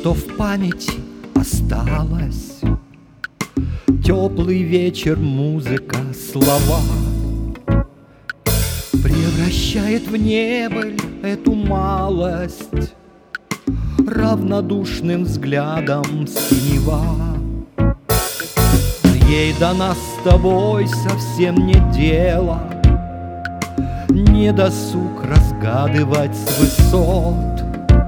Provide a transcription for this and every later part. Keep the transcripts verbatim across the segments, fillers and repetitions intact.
что в памяти осталось. Теплый вечер, музыка, слова превращает в небыль эту малость равнодушным взглядом синева. Ей до нас с тобой совсем не дело, не досуг разгадывать с высот,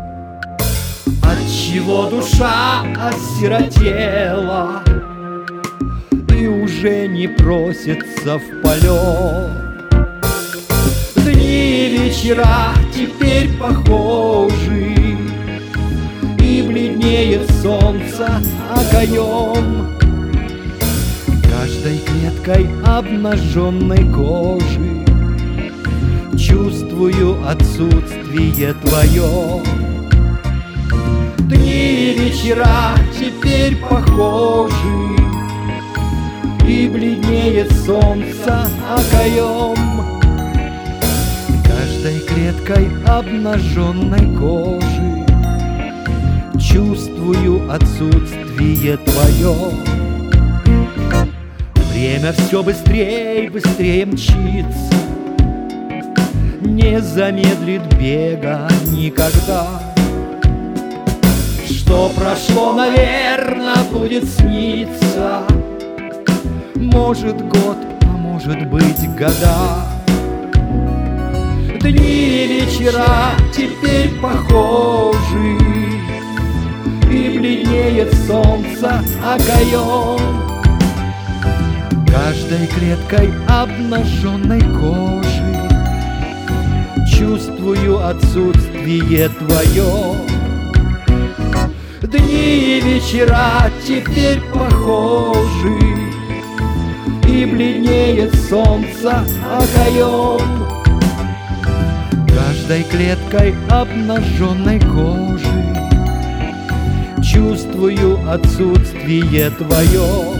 отчего душа осиротела и уже не просится в полет. Дни и вечера теперь похожи, и бледнеет солнце огонем. Каждой клеткой обнаженной кожи чувствую отсутствие твое. Дни и вечера теперь похожи, и бледнеет солнце окоем. Каждой клеткой обнаженной кожи чувствую отсутствие твое. Время все быстрее, быстрее мчится, не замедлит бега никогда. Что прошло, наверное, будет сниться, может год, а может быть года. Дни и вечера теперь похожи, и бледнеет солнце окоем. Каждой клеткой обнаженной кожи чувствую отсутствие твое. Дни и вечера теперь похожи, и бледнеет солнце окоем. Каждой клеткой обнаженной кожи чувствую отсутствие твое.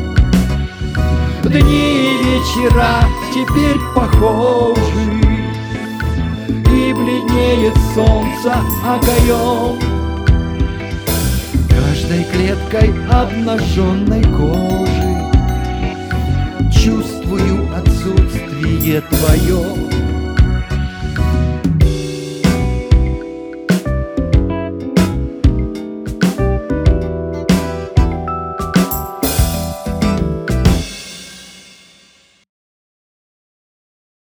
Дни и вечера теперь похожи, и бледнеет солнце окоем. Каждой клеткой обнаженной кожи чувствую отсутствие твое.